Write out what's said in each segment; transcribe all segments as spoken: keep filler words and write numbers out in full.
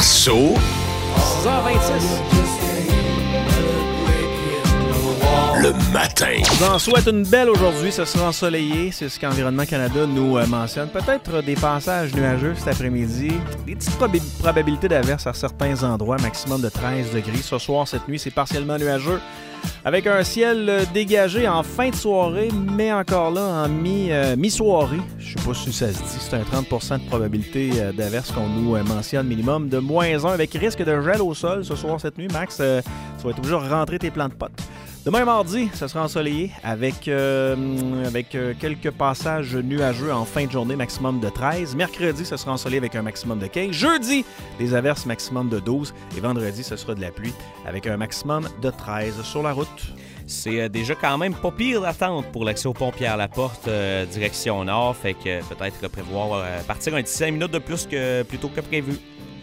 Marceau. six heures vingt-six. Le matin. Je vous en souhaite une belle aujourd'hui. Ce sera ensoleillé. C'est ce qu'Environnement Canada nous euh, mentionne. Peut-être des passages nuageux cet après-midi. Des petites prob- probabilités d'averses à certains endroits. Maximum de treize degrés. Ce soir, cette nuit, c'est partiellement nuageux. Avec un ciel euh, dégagé en fin de soirée, mais encore là, en mi, euh, mi-soirée. Je sais pas si ça se dit. C'est un trente pour cent de probabilité euh, d'averses qu'on nous euh, mentionne. Minimum de moins un avec risque de gel au sol ce soir, cette nuit. Max, euh, tu vas être obligé de rentrer tes plants de potes. Demain mardi, ça sera ensoleillé avec, euh, avec euh, quelques passages nuageux en fin de journée, maximum de treize. Mercredi, ça sera ensoleillé avec un maximum de quinze. Jeudi, des averses maximum de douze. Et vendredi, ce sera de la pluie avec un maximum de treize sur la route. C'est euh, déjà quand même pas pire d'attente pour l'accès au pont Pierre-Laporte, euh, direction nord. Fait que euh, peut-être prévoir euh, partir un petit cinq minutes de plus que plutôt que prévu.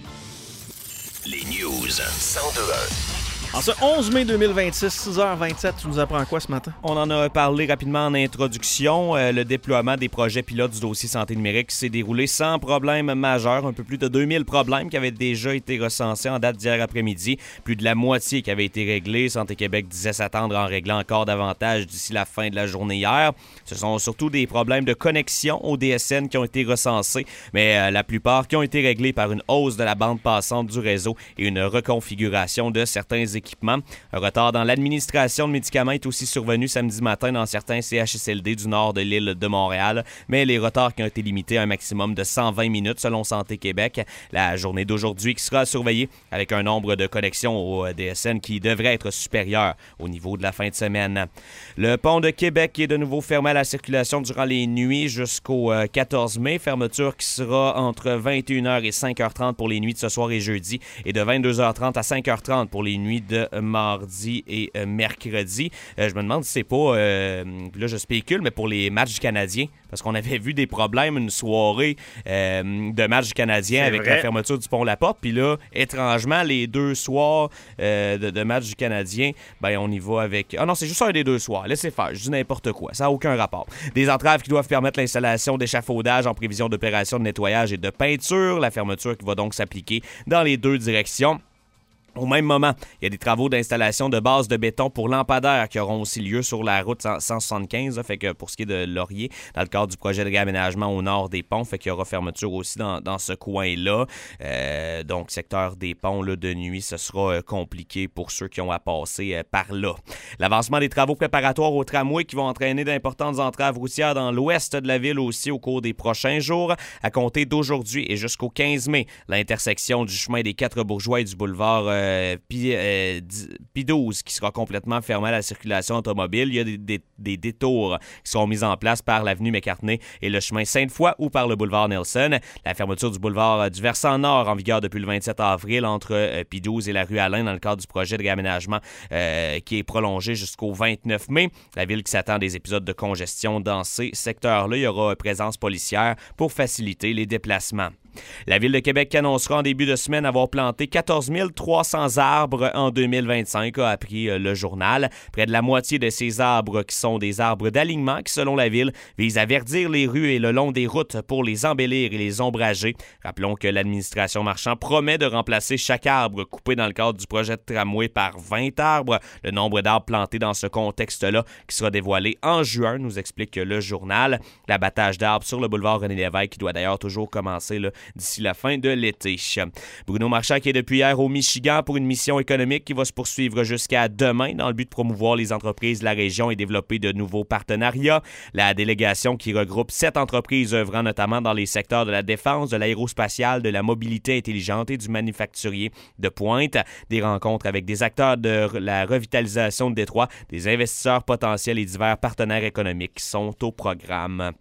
Les news cent deux un. En ce onze mai deux mille vingt-six, six heures vingt-sept, tu nous apprends quoi ce matin? On en a parlé rapidement en introduction. Euh, le déploiement des projets pilotes du dossier santé numérique s'est déroulé sans problème majeur. Un peu plus de deux mille problèmes qui avaient déjà été recensés en date d'hier après-midi. Plus de la moitié qui avaient été réglés. Santé Québec disait s'attendre à en régler encore davantage d'ici la fin de la journée hier. Ce sont surtout des problèmes de connexion au D S N qui ont été recensés, mais euh, la plupart qui ont été réglés par une hausse de la bande passante du réseau et une reconfiguration de certains équipements. Un retard dans l'administration de médicaments est aussi survenu samedi matin dans certains C H S L D du nord de l'île de Montréal, mais les retards qui ont été limités à un maximum de cent vingt minutes selon Santé Québec. La journée d'aujourd'hui qui sera surveillée avec un nombre de connexions au D S N qui devrait être supérieur au niveau de la fin de semaine. Le pont de Québec est de nouveau fermé à la circulation durant les nuits jusqu'au quatorze mai. Fermeture qui sera entre vingt et une heures et cinq heures trente pour les nuits de ce soir et jeudi et de vingt-deux heures trente à cinq heures trente pour les nuits de mardi et euh, mercredi. Euh, je me demande si c'est pas, euh, là je spécule, mais pour les matchs du Canadien, parce qu'on avait vu des problèmes une soirée euh, de matchs du Canadien c'est avec vrai. la fermeture du pont La Porte, puis là, étrangement, les deux soirs euh, de, de matchs du Canadien, ben on y va avec... Ah non, c'est juste un des deux soirs, laissez faire, je dis n'importe quoi, ça n'a aucun rapport. Des entraves qui doivent permettre l'installation d'échafaudages en prévision d'opérations de nettoyage et de peinture, la fermeture qui va donc s'appliquer dans les deux directions. Au même moment, il y a des travaux d'installation de base de béton pour lampadaires qui auront aussi lieu sur la route cent soixante-quinze. Là, fait que pour ce qui est de Laurier, dans le cadre du projet de réaménagement au nord des ponts, fait qu'il y aura fermeture aussi dans, dans ce coin-là. Euh, donc, secteur des ponts là, de nuit, ce sera euh, compliqué pour ceux qui ont à passer euh, par là. L'avancement des travaux préparatoires au tramway qui vont entraîner d'importantes entraves routières dans l'ouest de la ville aussi au cours des prochains jours. À compter d'aujourd'hui et jusqu'au quinze mai, l'intersection du chemin des Quatre-Bourgeois et du boulevard euh, Euh, P, euh, P douze qui sera complètement fermé à la circulation automobile. Il y a des, des, des détours qui seront mis en place par l'avenue McCartney et le chemin Sainte-Foy ou par le boulevard Nelson. La fermeture du boulevard euh, du versant nord en vigueur depuis le vingt-sept avril entre euh, P douze et la rue Alain dans le cadre du projet de réaménagement euh, qui est prolongé jusqu'au vingt-neuf mai. La ville qui s'attend à des épisodes de congestion dans ces secteurs-là. Il y aura présence policière pour faciliter les déplacements. La Ville de Québec annoncera en début de semaine avoir planté quatorze mille trois cents arbres en deux mille vingt-cinq, a appris le journal. Près de la moitié de ces arbres qui sont des arbres d'alignement qui, selon la Ville, visent à verdir les rues et le long des routes pour les embellir et les ombrager. Rappelons que l'administration Marchand promet de remplacer chaque arbre coupé dans le cadre du projet de tramway par vingt arbres. Le nombre d'arbres plantés dans ce contexte-là qui sera dévoilé en juin, nous explique le journal. L'abattage d'arbres sur le boulevard René-Lévesque qui doit d'ailleurs toujours commencer là, d'ici la fin de l'été. Bruno Marchand qui est depuis hier au Michigan pour une mission économique qui va se poursuivre jusqu'à demain dans le but de promouvoir les entreprises de la région et développer de nouveaux partenariats. La délégation qui regroupe sept entreprises œuvrant notamment dans les secteurs de la défense, de l'aérospatiale, de la mobilité intelligente et du manufacturier de pointe. Des rencontres avec des acteurs de la revitalisation de Détroit, des investisseurs potentiels et divers partenaires économiques sont au programme.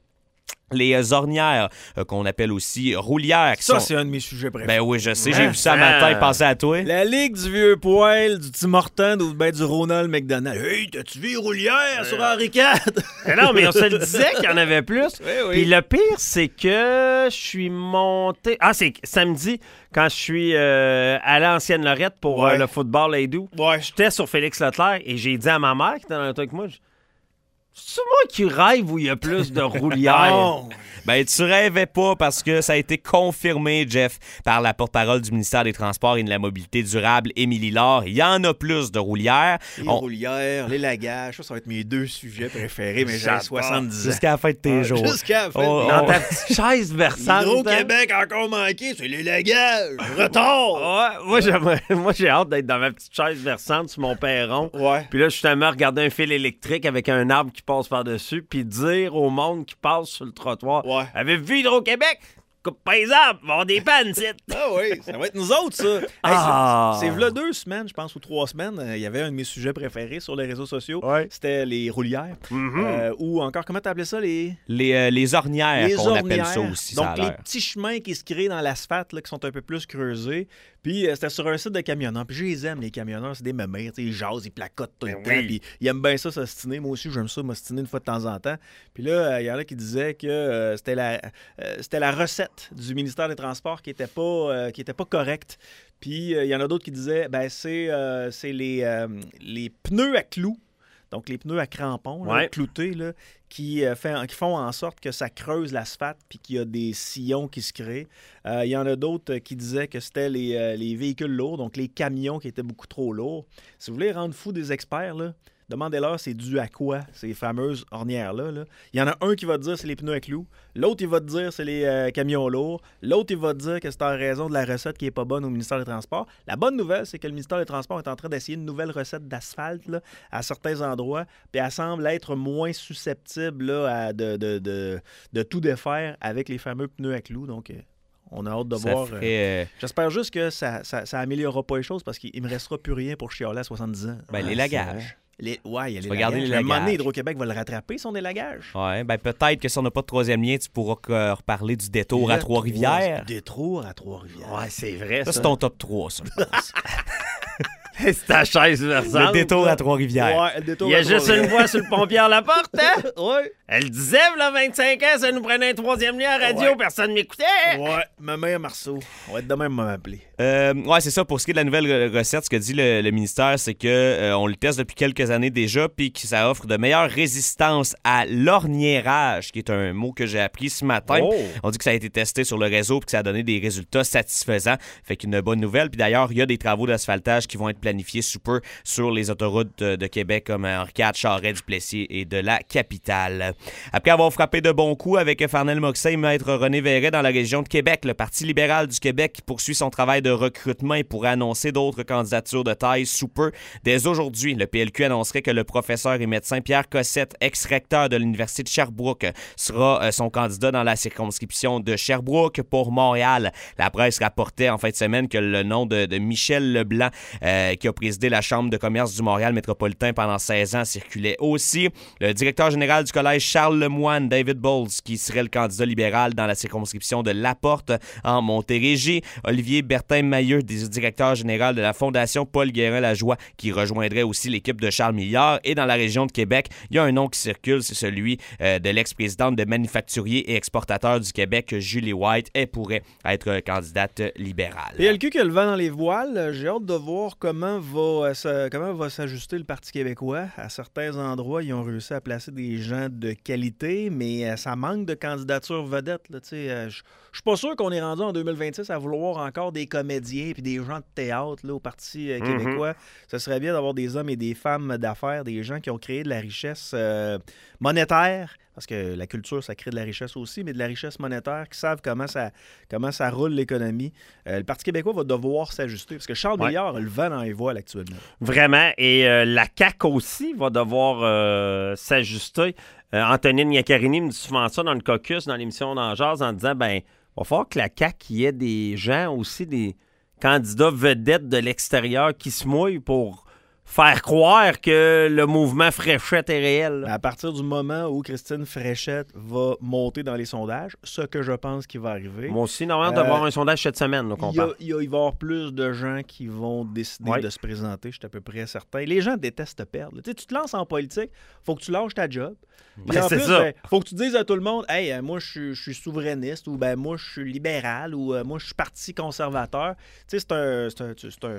Les ornières, euh, qu'on appelle aussi roulières. Qui ça, sont... c'est un de mes sujets préférés. Ben oui, je sais, j'ai vu ça matin, penser à toi. La Ligue du vieux poil, du Tim Hortons ou ben, du Ronald McDonald. Hey, t'as-tu vu roulière sur Henri quatre? Non, mais on se le disait qu'il y en avait plus. Oui, oui. Puis le pire, c'est que je suis monté... Ah, c'est samedi, quand je suis euh, allé à Ancienne-Lorette pour Ouais. euh, le football Aidou. Ouais. J'étais sur Félix Leclerc et j'ai dit à ma mère qui était dans le truc avec moi... C'est moi qui rêve où il y a plus de roulières. Non! Ben, tu rêvais pas parce que ça a été confirmé, Jeff, par la porte-parole du ministère des Transports et de la Mobilité durable, Émilie Laure. Il y en a plus de roulières. Les On- roulières, les lagages, ça, ça va être mes deux sujets préférés, mais j'ai J'adore. soixante-dix ans. Jusqu'à la fin de tes jours. Jusqu'à la fin. Oh, de- Dans oh. ta petite chaise versante. Hydro-Québec encore manqué, c'est les lagages. Retard! Ouais, moi, j'aimerais- moi, j'ai hâte d'être dans ma petite chaise versante sur mon perron. Ouais. Puis là, justement, regarder un fil électrique avec un arbre qui passe par-dessus, puis dire au monde qui passe sur le trottoir Ouais. Avez-vous vu Hydro-Québec? Coupe pas les arbres, il va y avoir des pannes, c'est. Ah oui, ça va être nous autres, ça. Hey, Ah. c'est c'est là deux semaines, je pense, ou trois semaines, euh, il y avait un de mes sujets préférés sur les réseaux sociaux. Ouais. C'était les roulières. Mhm. Euh, ou encore, comment t'appelais ça, les... Les, euh, les ornières, Les qu'on appelle ornières. ça aussi, Donc, ça a les l'air. petits chemins qui se créent dans l'asphalte, là, qui sont un peu plus creusés. Puis, euh, c'était sur un site de camionneurs. Puis, je les aime, les camionneurs. C'est des mémères. Ils jasent, ils placotent tout le Ben temps. oui. Puis, ils aiment bien ça, s'ostiner. Moi aussi, j'aime ça, m'ostiner une fois de temps en temps. Puis là, il y en a qui disaient que euh, c'était la, euh, c'était la recette du ministère des Transports qui n'était pas, euh, qui était pas correcte. Puis, euh, il y en a d'autres qui disaient, ben c'est euh, c'est les, euh, les pneus à clous. Donc, les pneus à crampons, là, Ouais. cloutés, là, qui, euh, fait- qui font en sorte que ça creuse l'asphalte puis qu'il y a des sillons qui se créent. Euh, Il y en a d'autres euh, qui disaient que c'était les, euh, les véhicules lourds, donc les camions qui étaient beaucoup trop lourds. Si vous voulez rendre fou des experts, là, demandez-leur c'est dû à quoi, ces fameuses ornières-là. Là. Il y en a un qui va te dire c'est les pneus à clous. L'autre, il va te dire c'est les euh, camions lourds. L'autre, il va te dire que c'est en raison de la recette qui est pas bonne au ministère des Transports. La bonne nouvelle, c'est que le ministère des Transports est en train d'essayer une nouvelle recette d'asphalte là, à certains endroits. Puis elle semble être moins susceptible là, à de, de, de, de tout défaire avec les fameux pneus à clous. Donc, euh, on a hâte de Ça voir. ferait, euh, euh, J'espère juste que ça, ça, ça améliorera pas les choses parce qu'il me restera plus rien pour chialer à soixante-dix ans. ben, les c'est lagages. Les... Ouais, il y a les vas garder lagages. les À un moment donné, lagages. Hydro-Québec va le rattraper, son élagage. Ouais, ben peut-être que si on n'a pas de troisième lien, tu pourras euh, reparler du détour à Le Trois-Rivières. Détour à Trois-Rivières. Ouais, c'est vrai, Ça, ça. c'est ton top trois, ça, je pense. C'est ta chaise versante. Le détour là. à Trois-Rivières. Ouais, le détour Il y a à juste une Trois-Rivières. voix sur le pompier à la porte, hein? Ouais. Elle disait, là, vingt-cinq ans, ça nous prenait un troisième lien à radio, Ouais. personne m'écoutait. Ouais, ma mère Marceau. On va être de même m'appeler. Euh, ouais, c'est ça. Pour ce qui est de la nouvelle re- recette, ce que dit le, le ministère, c'est que euh, on le teste depuis quelques années déjà, puis que ça offre de meilleures résistances à l'orniérage, qui est un mot que j'ai appris ce matin. Oh. On dit que ça a été testé sur le réseau, puis que ça a donné des résultats satisfaisants. Fait qu'une bonne nouvelle. Puis d'ailleurs, il y a des travaux d'asphaltage qui vont être planifiés sous peu sur les autoroutes de, de Québec, comme Henri quatre, Charest, Duplessis et de la capitale. Après avoir frappé de bons coups avec Farnell Moxey et Maître René Verret dans la région de Québec, le Parti libéral du Québec poursuit son travail de recrutement et pourrait annoncer d'autres candidatures de taille sous peu. Dès aujourd'hui, le P L Q annoncerait que le professeur et médecin Pierre Cossette, ex-recteur de l'Université de Sherbrooke, sera euh, son candidat dans la circonscription de Sherbrooke pour Montréal. La presse rapportait en fin de semaine que le nom de, de Michel Leblanc, euh, qui a présidé la Chambre de commerce du Montréal métropolitain pendant seize ans, circulait aussi. Le directeur général du collège Charles Lemoine, David Bowles, qui serait le candidat libéral dans la circonscription de Laporte en Montérégie. Olivier Bertin-Mailleux, directeur général de la Fondation Paul Guérin-Lajoie, qui rejoindrait aussi l'équipe de Charles Milliard. Et dans la région de Québec, il y a un nom qui circule, c'est celui euh, de l'ex-présidente de Manufacturiers et Exportateurs du Québec, Julie White. Elle pourrait être candidate libérale. P L Q qui a le vent dans les voiles. J'ai hâte de voir comment va, euh, ça- comment va s'ajuster le Parti québécois. À certains endroits, ils ont réussi à placer des gens de qualité, mais euh, ça manque de candidatures vedettes. Là, tu sais, euh, Je je suis pas sûr qu'on est rendu en deux mille vingt-six à vouloir encore des comédiens puis des gens de théâtre là, au Parti euh, Mhm. québécois. Ce serait bien d'avoir des hommes et des femmes d'affaires, des gens qui ont créé de la richesse euh, monétaire, parce que la culture, ça crée de la richesse aussi, mais de la richesse monétaire, qui savent comment ça, comment ça roule l'économie. Euh, le Parti québécois va devoir s'ajuster, parce que Charles Ouais. Milliard a le vent dans les voiles actuellement. Vraiment. Et euh, la C A Q aussi va devoir euh, s'ajuster. Euh, Antonine Iaccarini me dit souvent ça dans le caucus, dans l'émission d'En Jase, en disant, ben, il va falloir que la C A Q y ait des gens aussi, des candidats vedettes de l'extérieur qui se mouillent pour faire croire que le mouvement Fréchette est réel. Mais à partir du moment où Christine Fréchette va monter dans les sondages, ce que je pense qui va arriver, Moi aussi, normalement, Euh, d'avoir un sondage cette semaine, là, qu'on il, y a- parle. il y a- il va y avoir plus de gens qui vont décider Ouais. de se présenter, je suis à peu près certain. Les gens détestent te perdre. Tu sais, tu te lances en politique, faut que tu lâches ta job. Puis Ben, en c'est plus, ça. ben, faut que tu dises à tout le monde, hey, euh, moi je suis- je suis souverainiste, ou ben moi je suis libéral, ou euh, moi je suis parti conservateur. Tu sais, c'est un, c'est un- c'est un-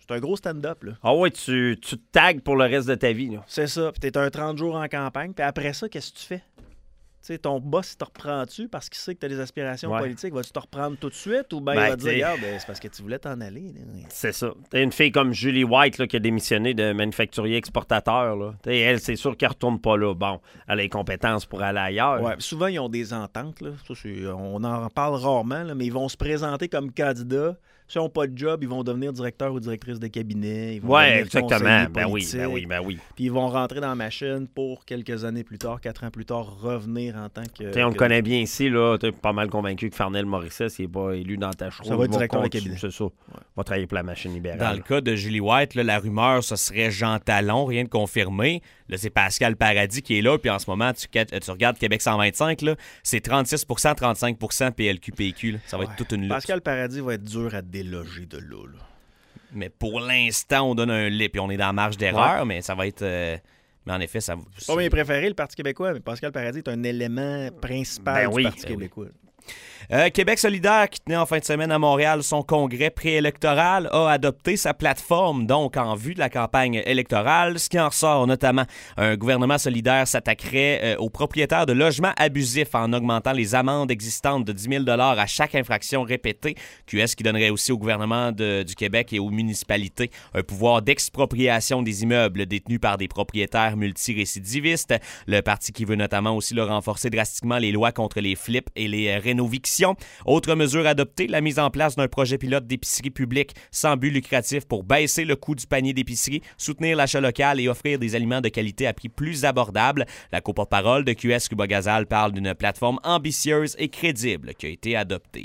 C'est un gros stand-up, là. Ah ouais, tu, tu te tags pour le reste de ta vie, là. C'est ça. Puis t'es un trente jours en campagne. Puis après ça, qu'est-ce que tu fais? Tu sais, ton boss, il te reprend-tu parce qu'il sait que tu as des aspirations Ouais. politiques? Vas-tu te reprendre tout de suite ou bien Ben, il va te dire, t'sais- regarde, ben, c'est parce que tu voulais t'en aller. là. C'est ça. T'as une fille comme Julie White là, qui a démissionné de manufacturier exportateur. Là. T'sais, elle, c'est sûr qu'elle retourne pas là. Bon, elle a les compétences pour aller ailleurs. Ouais, puis souvent, ils ont des ententes. Là. Ça, c'est- on en parle rarement, là, mais ils vont se présenter comme candidats. S'ils n'ont pas de job, ils vont devenir directeur ou directrice de cabinet. Ils vont Ouais, devenir exactement. conseillers Ben oui, politiques. ben oui, ben oui. Puis ils vont rentrer dans la machine pour quelques années plus tard, quatre ans plus tard, revenir en tant que. T'sais, on le que- connaît bien ici, là. T'es pas mal convaincu que Farnell Morisset, s'il n'est pas élu dans ta chouette, Ça va être directeur de cabinet. C'est ça. Va travailler pour la machine libérale. Dans le cas de Julie White, là, la rumeur, ce serait Jean Talon, rien de confirmé. Là, c'est Pascal Paradis qui est là, puis en ce moment, tu, tu regardes Québec cent vingt-cinq, là, c'est trente-six pour cent, trente-cinq pour cent P L Q P Q. Là. Ça va Ouais. être toute une lutte. Pascal Paradis va être dur à déloger de là. là. Mais pour l'instant, on donne un lait, puis on est dans la marge d'erreur, mais ça va être... euh, Mais en effet, ça... Pas bien préféré, le Parti québécois, mais Pascal Paradis est un élément principal Ben du oui, Parti ben québécois. Euh, Québec solidaire, qui tenait en fin de semaine à Montréal son congrès préélectoral, a adopté sa plateforme, donc en vue de la campagne électorale. Ce qui en ressort notamment, un gouvernement solidaire s'attaquerait euh, aux propriétaires de logements abusifs en augmentant les amendes existantes de dix mille dollars à chaque infraction répétée. Q S qui donnerait aussi au gouvernement de- du Québec et aux municipalités un pouvoir d'expropriation des immeubles détenus par des propriétaires multirécidivistes. Le parti qui veut notamment aussi le renforcer drastiquement les lois contre les flips et les euh, rénovictions. Autre mesure adoptée, la mise en place d'un projet pilote d'épicerie publique sans but lucratif pour baisser le coût du panier d'épicerie, soutenir l'achat local et offrir des aliments de qualité à prix plus abordables. La co-porte-parole de Q S, Cuba Gazal, parle d'une plateforme ambitieuse et crédible qui a été adoptée.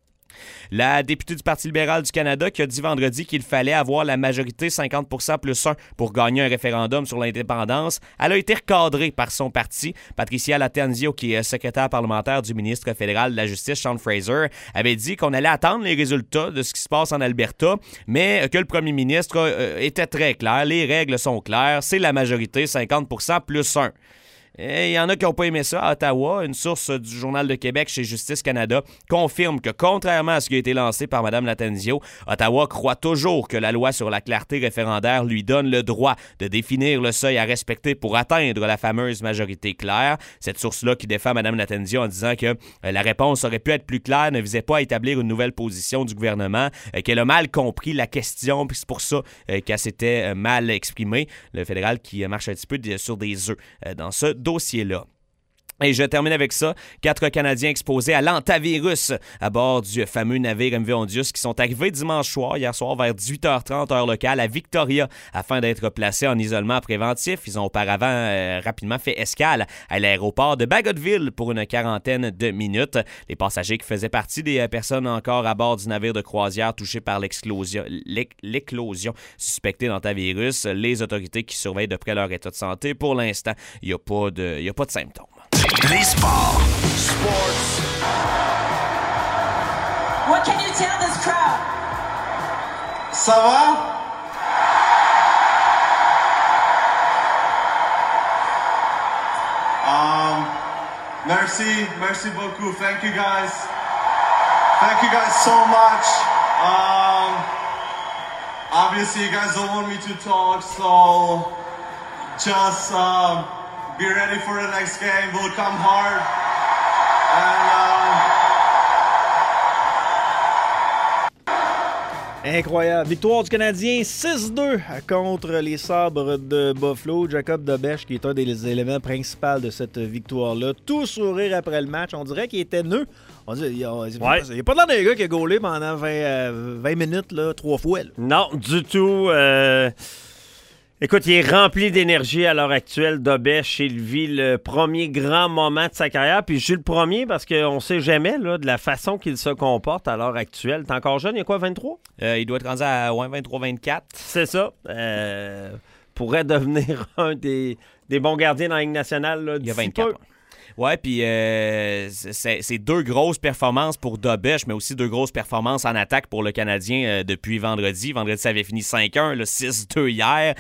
La députée du Parti libéral du Canada qui a dit vendredi qu'il fallait avoir la majorité cinquante pour cent plus un pour gagner un référendum sur l'indépendance, elle a été recadrée par son parti. Patricia Lattanzio, qui est secrétaire parlementaire du ministre fédéral de la Justice, Sean Fraser, avait dit qu'on allait attendre les résultats de ce qui se passe en Alberta, mais que le premier ministre euh, était très clair. Les règles sont claires, c'est la majorité cinquante pour cent plus un. Il y en a qui n'ont pas aimé ça à Ottawa. Une source du Journal de Québec chez Justice Canada confirme que, contrairement à ce qui a été lancé par Mme Lattanzio, Ottawa croit toujours que la loi sur la clarté référendaire lui donne le droit de définir le seuil à respecter pour atteindre la fameuse majorité claire. Cette source-là qui défend Mme Lattanzio en disant que euh, la réponse aurait pu être plus claire, ne visait pas à établir une nouvelle position du gouvernement, euh, qu'elle a mal compris la question, puis c'est pour ça euh, qu'elle s'était euh, mal exprimée. Le fédéral qui euh, marche un petit peu de- sur des œufs euh, dans ce dossier-là. Et je termine avec ça. Quatre Canadiens exposés à l'antavirus à bord du fameux navire M V Ondius qui sont arrivés dimanche soir, hier soir, vers dix-huit heures trente heure locale à Victoria afin d'être placés en isolement préventif. Ils ont auparavant euh, rapidement fait escale à l'aéroport de Bagotville pour une quarantaine de minutes. Les passagers qui faisaient partie des euh, personnes encore à bord du navire de croisière touchés par l'explosion, l'éc- l'éclosion suspectée d'antavirus. Les autorités qui surveillent de près leur état de santé. Pour l'instant, il n'y a pas de, il y a pas de symptômes. Les sports. What can you tell this crowd? Ça va? Um, merci, merci beaucoup. Thank you guys. Thank you guys so much. Um, obviously, you guys don't want me to talk, so just um, be ready for the next game. We'll come hard. And, um, Incroyable. Victoire du Canadien six deux contre les Sabres de Buffalo. Jacob Dobesch, qui est un des éléments principaux de cette victoire-là. Tout sourire après le match. On dirait qu'il était nœud. On dit, il n'y a, Ouais. il y a pas de l'air d'un gars qui a gaulé pendant vingt, euh, vingt minutes, là, trois fois. Là. Non, du tout. Euh, Écoute, il est rempli d'énergie à l'heure actuelle. Dobesch, il vit le premier grand moment de sa carrière. Puis je suis le premier parce qu'on ne sait jamais là, de la façon qu'il se comporte à l'heure actuelle. T'es encore jeune, il y a quoi, vingt-trois? Euh, il doit être rendu à ouais, vingt-trois vingt-quatre. C'est ça. Euh, pourrait devenir un des, des bons gardiens dans la Ligue nationale. Là, Il y a d'ici vingt-quatre. peu. ouais. Ouais, puis euh, c'est, c'est deux grosses performances pour Dobeš, mais aussi deux grosses performances en attaque pour le Canadien euh, depuis vendredi. Vendredi, ça avait fini cinq un, là, six deux hier.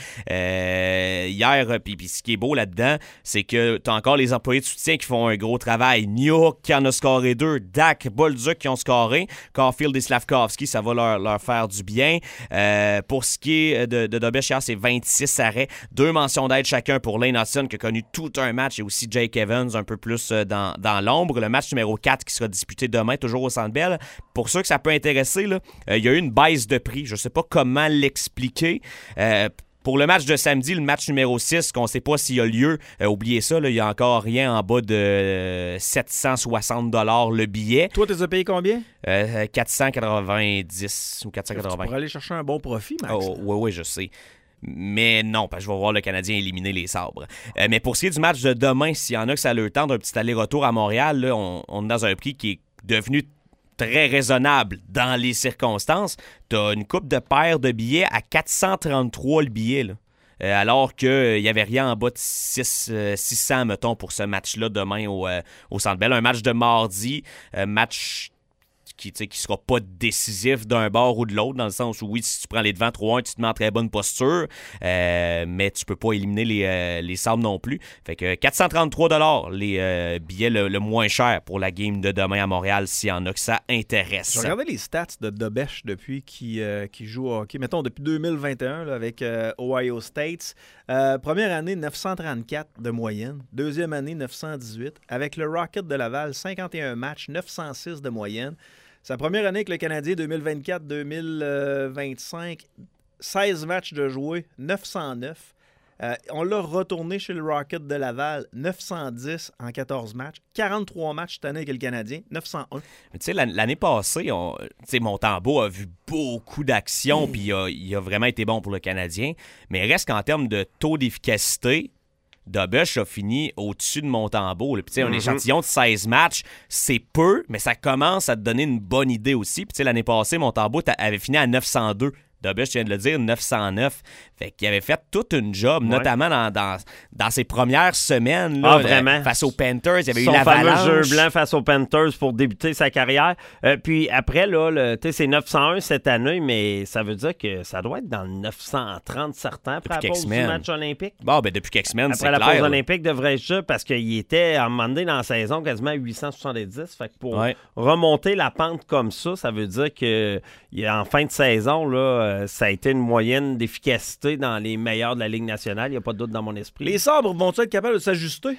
Euh, hier, puis, puis ce qui est beau là-dedans, c'est que t'as encore les employés de soutien qui font un gros travail. Niouk qui en a scoré deux, Dak, Bolduc qui ont scoré, Caulfield et Slavkovski, ça va leur, leur faire du bien. Euh, pour ce qui est de, de Dobeš hier, c'est vingt-six arrêts, deux mentions d'aide chacun pour Lane Hudson qui a connu tout un match et aussi Jake Evans un peu plus dans, dans l'ombre. Le match numéro quatre qui sera disputé demain, toujours au Centre Bell. Pour ceux que ça peut intéresser, là, euh, il y a eu une baisse de prix. Je ne sais pas comment l'expliquer. Euh, Pour le match de samedi, le match numéro six, qu'on ne sait pas s'il y a lieu, euh, oubliez ça, il n'y a encore rien en bas de euh, sept cent soixante dollars le billet. Toi, tu as payé combien? Euh, quatre cent quatre-vingt-dix ou quatre cent quatre-vingts. Pour aller chercher un bon profit, Max. Oh, oui, oui, je sais. Mais non, parce que je vais voir le Canadien éliminer les Sabres. Euh, mais pour ce qui est du match de demain, s'il y en a que ça leur tente d'un petit aller-retour à Montréal, là, on, on est dans un prix qui est devenu très raisonnable dans les circonstances. Tu as une coupe de paires de billets à quatre cent trente-trois le billet, là. Euh, alors qu'il n'y euh, avait rien en bas de six, euh, six cents, mettons, pour ce match-là demain au, euh, au Centre Bell. Un match de mardi, euh, match qui ne sera pas décisif d'un bord ou de l'autre, dans le sens où, oui, si tu prends les devants trois un, tu te mets en très bonne posture, euh, mais tu peux pas éliminer les, euh, les Sabres non plus. Fait que quatre cent trente-trois dollars les euh, billets le, le moins cher pour la game de demain à Montréal, s'il y en a que ça intéresse. Je regardais les stats de Dobeš depuis qu'il euh, qui joue au hockey, mettons depuis deux mille vingt et un là, avec euh, Ohio State. Euh, première année, neuf cent trente-quatre de moyenne. Deuxième année, neuf cent dix-huit. Avec le Rocket de Laval, cinquante et un matchs, neuf cent six de moyenne. Sa première année avec le Canadien, deux mille vingt-quatre deux mille vingt-cinq, seize matchs de joués, neuf cent neuf. Euh, on l'a retourné chez le Rocket de Laval, neuf cent dix en quatorze matchs. quarante-trois matchs cette année avec le Canadien, neuf cent un. Mais tu sais, l'année passée, on, Montembeault a vu beaucoup d'actions, puis il a, il a vraiment été bon pour le Canadien. Mais reste qu'en termes de taux d'efficacité, Dobeš a fini au-dessus de Montembeault. Puis, mm-hmm. Un échantillon de seize matchs, c'est peu, mais ça commence à te donner une bonne idée aussi. Puis, l'année passée, Montembeault avait fini à neuf cent deux. Dobeš, je viens de le dire, neuf cent neuf. Fait qu'il avait fait toute une job, ouais. notamment dans, dans, dans ses premières semaines. Là, ah, vraiment? Euh, face aux Panthers, il y avait Son eu l'avalanche. Son fameux jeu blanc face aux Panthers pour débuter sa carrière. Euh, puis après, là, le, c'est neuf cent un cette année, mais ça veut dire que ça doit être dans le neuf cent trente certains après depuis la pause du match olympique. Bon, ben depuis quelques semaines, c'est clair. Après la pause là. olympique, devrais-je dire, parce qu'il était, à un moment donné dans la saison, quasiment à huit cent soixante-dix. Fait que pour ouais. remonter la pente comme ça, ça veut dire qu'en fin de saison, là, ça a été une moyenne d'efficacité dans les meilleurs de la Ligue nationale. Il n'y a pas de doute dans mon esprit. Les Sabres vont-ils être capables de s'ajuster?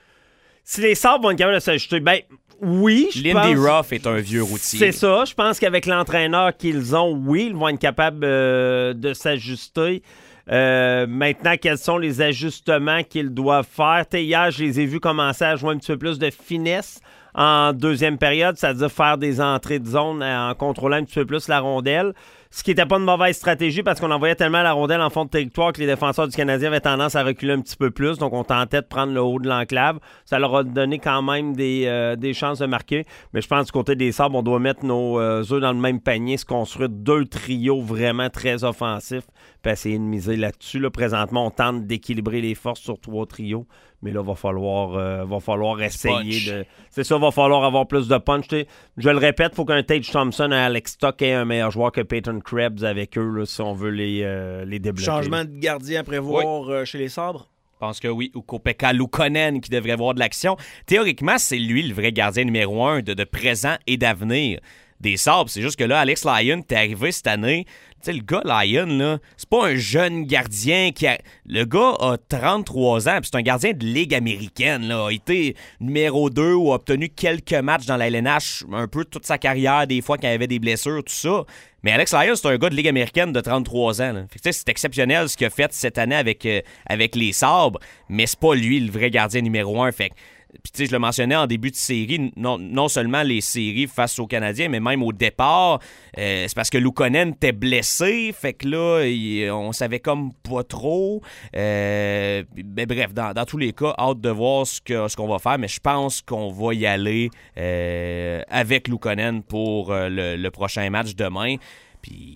Si les Sabres vont être capables de s'ajuster, ben oui, je Lindy pense... Ruff est un vieux routier. C'est ça. Je pense qu'avec l'entraîneur qu'ils ont, oui, ils vont être capables euh, de s'ajuster. Euh, maintenant, quels sont les ajustements qu'ils doivent faire? T'sais, hier, je les ai vus commencer à jouer un petit peu plus de finesse en deuxième période, c'est-à-dire faire des entrées de zone en contrôlant un petit peu plus la rondelle. Ce qui n'était pas une mauvaise stratégie parce qu'on envoyait tellement la rondelle en fond de territoire que les défenseurs du Canadien avaient tendance à reculer un petit peu plus. Donc, on tentait de prendre le haut de l'enclave. Ça leur a donné quand même des, euh, des chances de marquer. Mais je pense du côté des Sabres, on doit mettre nos euh, œufs dans le même panier, se construire deux trios vraiment très offensifs puis essayer de miser là-dessus. Là, présentement, on tente d'équilibrer les forces sur trois trios. Mais là, il va falloir, euh, va falloir essayer punch. de... C'est ça, il va falloir avoir plus de punch. T'sais. Je le répète, il faut qu'un Tage Thompson et Alex Stock aient un meilleur joueur que Peyton Krebs avec eux, là, si on veut les, euh, les débloquer. Changement de gardien à prévoir oui. euh, chez les Sabres? Je pense que oui. Ou Kopeka Luukkonen qui devrait avoir de l'action. Théoriquement, c'est lui le vrai gardien numéro un de, de présent et d'avenir des Sabres. C'est juste que là, Alex Lyon, t'es arrivé cette année... Tu sais, le gars, Lyon, là, c'est pas un jeune gardien qui a... Le gars a trente-trois ans, puis c'est un gardien de Ligue américaine, là. Il a été numéro deux ou a obtenu quelques matchs dans la L N H, un peu toute sa carrière, des fois, quand il avait des blessures, tout ça. Mais Alex Lyon, c'est un gars de Ligue américaine de trente-trois ans, là. Fait que, tu sais, c'est exceptionnel ce qu'il a fait cette année avec, euh, avec les Sabres, mais c'est pas lui le vrai gardien numéro un. Fait que, puis, tu sais, je le mentionnais en début de série, non, non seulement les séries face aux Canadiens, mais même au départ, euh, c'est parce que Luukkonen était blessé, fait que là, il, on savait comme pas trop. Euh, mais bref, dans, dans tous les cas, hâte de voir ce, que, ce qu'on va faire, mais je pense qu'on va y aller euh, avec Luukkonen pour euh, le, le prochain match demain. Puis,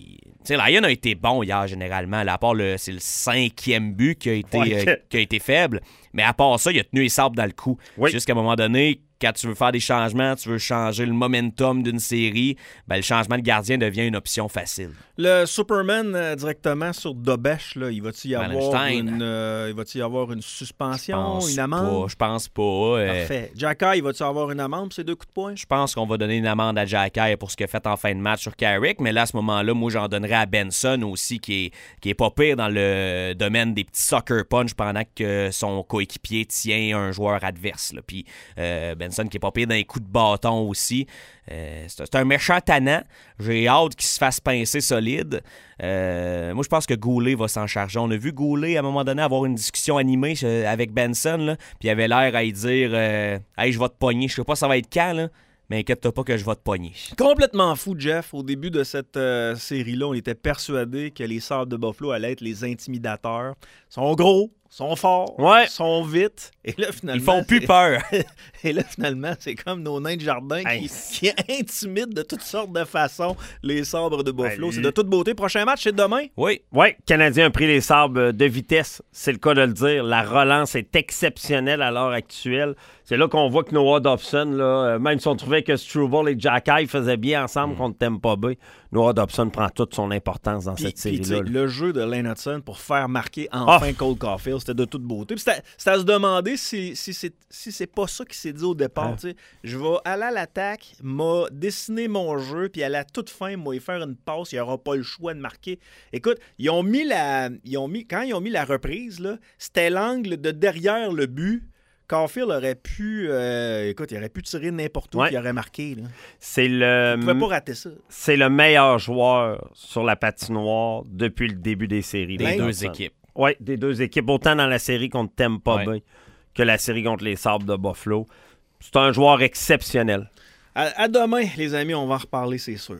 sais, Lyon a été bon hier, généralement. Là, à part le, c'est le cinquième but qui a été, Ouais. euh, qui a été faible. Mais à part ça, il a tenu les sabres dans le cou. Oui. Jusqu'à un moment donné, quand tu veux faire des changements, tu veux changer le momentum d'une série, ben, le changement de gardien devient une option facile. Le Superman euh, directement sur Dobesch, là, il va-t-il y avoir Wallenstein. une, euh, il va-t-il y avoir une suspension, pense une amende? pas, Je pense pas. euh, Parfait. Jacka, il va-t-il avoir une amende pour ces deux coups de poing? Je pense qu'on va donner une amende à Jacky pour ce qu'il a fait en fin de match sur Carrick, mais là, à ce moment-là, moi, j'en donnerais à Benson aussi, qui est, qui est pas pire dans le domaine des petits sucker punch pendant que son coéquipier tient un joueur adverse. Là. Puis euh, Benson qui est pas pire dans les coups de bâton aussi. Euh, c'est, c'est un méchant tannant. J'ai hâte qu'il se fasse pincer solide. Euh, moi, je pense que Goulet va s'en charger. On a vu Goulet, à un moment donné, avoir une discussion animée euh, avec Benson, là, puis il avait l'air à y dire euh, « Hey, je vais te pogner. » Je sais pas ça va être quand, là, mais inquiète-toi pas que je vais te pogner. Complètement fou, Jeff. Au début de cette euh, série-là, on était persuadé que les Sabres de Buffalo allaient être les intimidateurs. Ils sont gros, sont forts, Ouais. sont vite. Et là, finalement, Ils font plus c'est- peur. Et là, finalement, c'est comme nos nains de jardin qui, Hey. qui intimident de toutes sortes de façons les Sabres de Buffalo. Ouais, C'est de toute beauté. Prochain match, c'est demain. Oui. Oui, le Canadien a pris les sabres de vitesse, c'est le cas de le dire. La relance est exceptionnelle à l'heure actuelle. C'est là qu'on voit que Noah Dobson, là, euh, même si on trouvait que Struble et Jacky faisaient bien ensemble Mm. contre Tampa Bay, Noah Dobson prend toute son importance dans Puis, cette puis, tu sais, série-là. là. le jeu de Lane Hudson pour faire marquer enfin Ah. Cole Caulfield, c'était de toute beauté. Puis c'était c'était à se demander si, si c'est si c'est pas ça qui s'est dit au départ. Ah. tu sais. Je vais aller à l'attaque, m'a dessiné mon jeu, puis à la toute fin, moi, y faire une passe, il n'y aura pas le choix de marquer. Écoute, ils ont mis la. Ils ont mis, quand ils ont mis la reprise, là, c'était l'angle de derrière le but. Caulfield aurait pu. euh, écoute, il aurait pu tirer n'importe où, Ouais. puis il aurait marqué. Là. C'est le, Il ne pouvait pas rater ça. c'est le meilleur joueur sur la patinoire depuis le début des séries. Des Lane deux Hudson. équipes. Oui, des deux équipes, autant dans la série contre Tampa Ouais. Bay que la série contre les Sabres de Buffalo. C'est un joueur exceptionnel. À, à demain, les amis, on va en reparler, c'est sûr.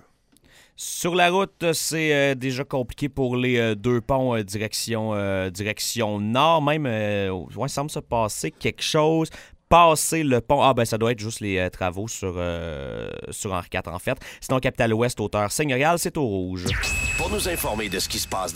Sur la route, c'est euh, déjà compliqué pour les euh, deux ponts euh, direction, euh, direction nord. Même, euh, ouais, semble se passer quelque chose. Passer le pont. Ah, ben, ça doit être juste les euh, travaux sur, euh, sur Henri quatre, en fait. Sinon, Capital Ouest, hauteur seigneuriale, c'est au rouge. Pour nous informer de ce qui se passe